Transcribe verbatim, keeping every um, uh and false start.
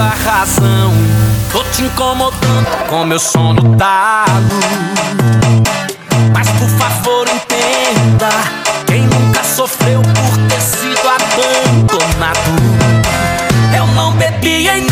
razão. Tô te incomodando com meu som no talo. Mas por favor entenda, quem nunca sofreu por ter sido abandonado. Eu não bebi em